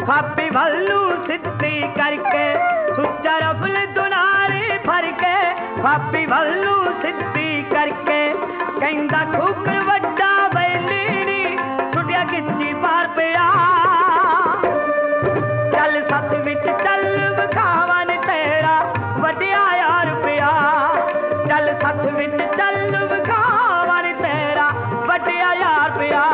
फापी वल्लू सिद्धी करके सुच्चा रफल दुनारे भर के फापी वल्लू सिद्धी करके कहंदा खूकर वड्डा बैली नी छुटिया किसी पार पिया चल सत विच चल विखावन तेरा वड्डिया यार पिया चल सत विच चल विखावन तेरा वड्डिया यार पिया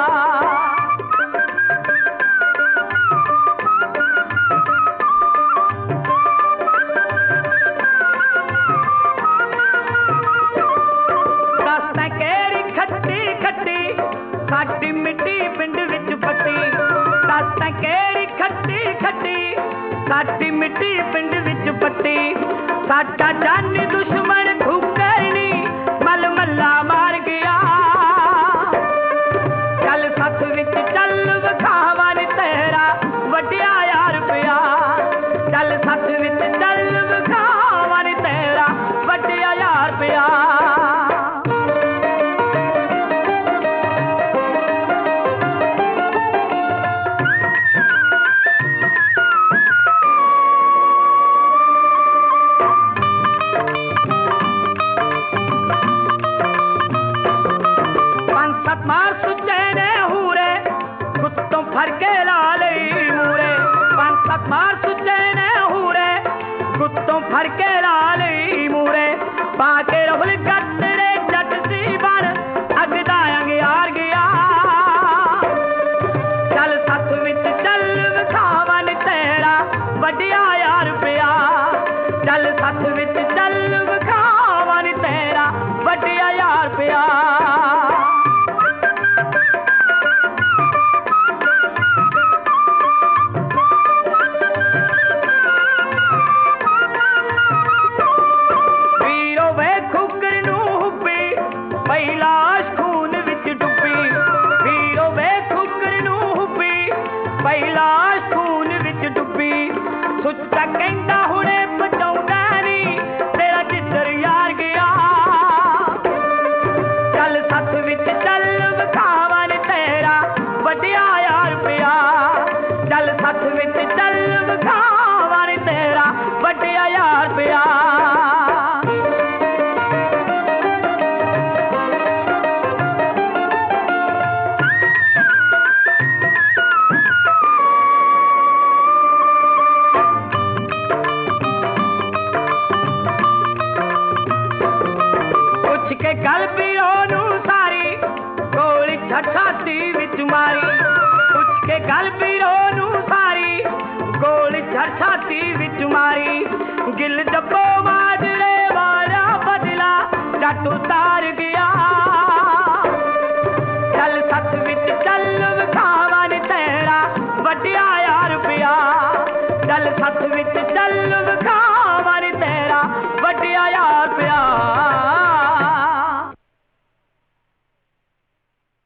साडी मिट्टी पिंड विच पट्टी दस केड़ी खट्टी खट्टी साडी मिट्टी पिंड विच पट्टी साडा जानी दुश्मन खूकरनी मल मल्ला मार गया चल सत विच चल विखावन तेरा वड्डिया यार पिया चल सत विच चल विखावन तेरा वड्डिया यार पिया मार सुचे ने हूरे कुत्तों फर के लाले मूरे पंसत मार सुचे ने हूरे कुत्तों फर के लाले मूरे पाके रफल गटरे जट सी बन अगदायंग यार गया चल सत विच चल विखावन तेरा वड्डिया यार पिया चल सत विच चल विखावन तेरा वड्डिया यार पिया लाश खून विच डुबी सुच्चा कहंदा हुणे बचाउंदा नी तेरा जिधर यार गया चल सत विच चल विखावन तेरा वड्डिया यार पिया चल सत विच चल विखावन तेरा वड्डिया यार पिया के गल पीओ सारी गोली छाती विच मारी पुछ के गल पीओ सारी गोली छाती विच मारी गिल डब्बो माजरे वाला बदला जट उतार गया